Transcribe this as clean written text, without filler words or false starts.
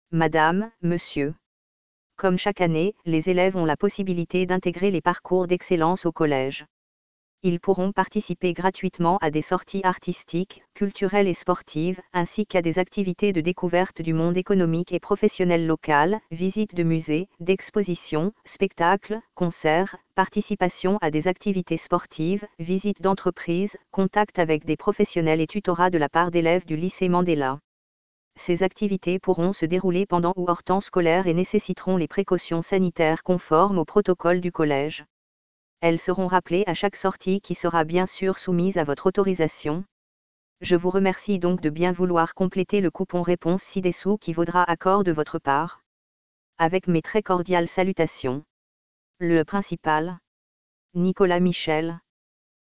Madame, Monsieur. Comme chaque année, les élèves ont la possibilité d'intégrer les parcours d'excellence au collège. Ils pourront participer gratuitement à des sorties artistiques, culturelles et sportives, ainsi qu'à des activités de découverte du monde économique et professionnel local, visites de musées, d'expositions, spectacles, concerts, participation à des activités sportives, visites d'entreprises, contact avec des professionnels et tutorat de la part d'élèves du lycée Mandela. Ces activités pourront se dérouler pendant ou hors temps scolaire et nécessiteront les précautions sanitaires conformes au protocole du collège. Elles seront rappelées à chaque sortie qui sera bien sûr soumise à votre autorisation. Je vous remercie donc de bien vouloir compléter le coupon réponse ci-dessous qui vaudra accord de votre part. Avec mes très cordiales salutations. Le principal. Nicolas Michel.